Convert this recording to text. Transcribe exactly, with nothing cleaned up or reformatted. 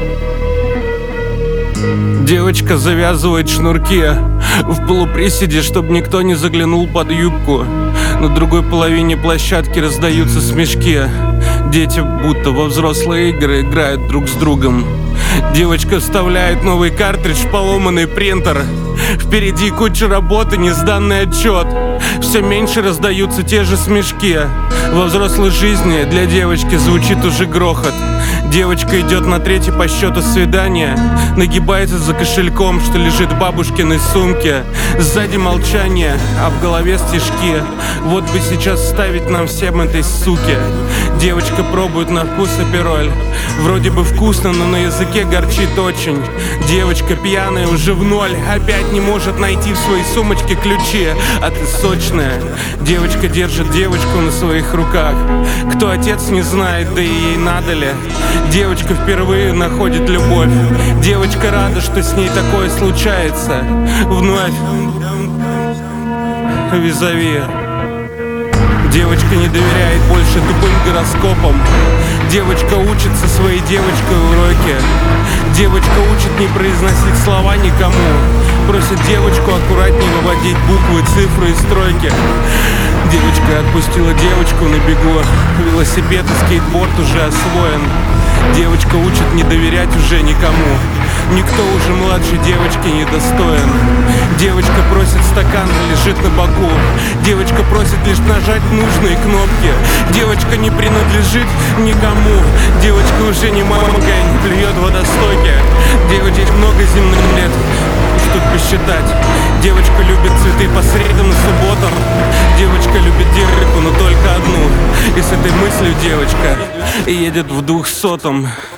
Девочка завязывает шнурки в полуприседе, чтобы никто не заглянул под юбку. На другой половине площадки раздаются смешки. Дети будто во взрослые игры играют друг с другом. Девочка вставляет новый картридж в поломанный принтер. Впереди куча работы, несданный отчет. Все меньше раздаются те же смешки. Во взрослой жизни для девочки звучит уже грохот. Девочка идет на третье по счету свидание, нагибается за кошельком, что лежит в бабушкиной сумке. Сзади молчание, а в голове стишки. Вот бы сейчас ставить нам всем этой суке. Девочка пробует на вкус апероль. Вроде бы вкусно, но на языке горчит очень. Девочка пьяная уже в ноль, опять не может найти в своей сумочке ключи. А ты сочная. Девочка держит девочку на своих руках. Кто отец, не знает, да и ей надо ли. Девочка впервые находит любовь. Девочка рада, что с ней такое случается. Вновь визави. Девочка не доверяет больше тупым гороскопам. Девочка учится своей девочкой уроки. Девочка учит не произносить слова никому. Просит девочку аккуратнее выводить буквы, цифры и стройки. Девочка отпустила девочку на бегу. Велосипед и скейтборд уже освоен. Девочка учит не доверять уже никому. Никто уже младше девочки не достоин. Девочка просит стакан, лежит на боку. Девочка просит лишь нажать нужные кнопки. Девочка не принадлежит никому. Девочка уже не мамка и не плюет в водостоке. Девочек много земных лет, уж тут посчитать. Девочка любит цветы по средам и субботам. Девочка любит девочку, но только одну. И с этой мыслью девочка едет в двухсотом.